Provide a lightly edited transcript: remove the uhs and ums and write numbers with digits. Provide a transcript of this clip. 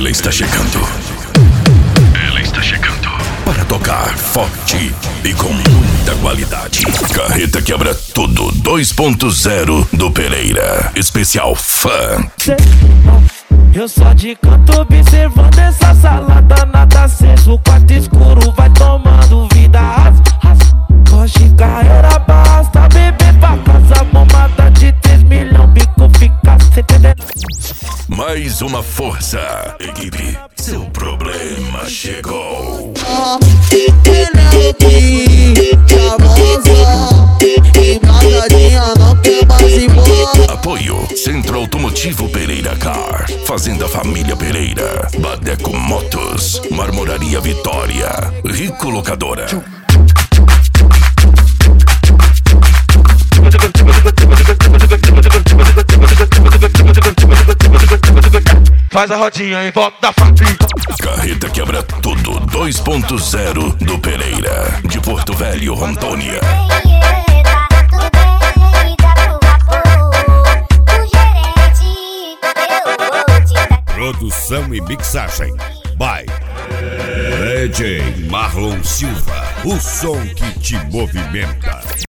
Ela está chegando. Ela está chegando para tocar forte e com muita qualidade. Carreta Quebra Tudo 2.0 do Pereira. Especial fã. Eu só de canto observando essa salada, nada aceso, quarto escuro, vai tomando vida. Hoje carreira basta, beber pra casa, bombada de 3 milhões, bico fica sem entender. Mais uma força, equipe. Seu problema chegou. Apoio Centro Automotivo Pereira Car, Fazenda Família Pereira, Badeco Motos, Marmoraria Vitória, Rico Locadora. Faz a rodinha em volta da família. Carreta Quebra Tudo 2.0 do Pereira, de Porto Velho, Rondônia. Produção e mixagem by DJ Marlon Silva, o som que te movimenta.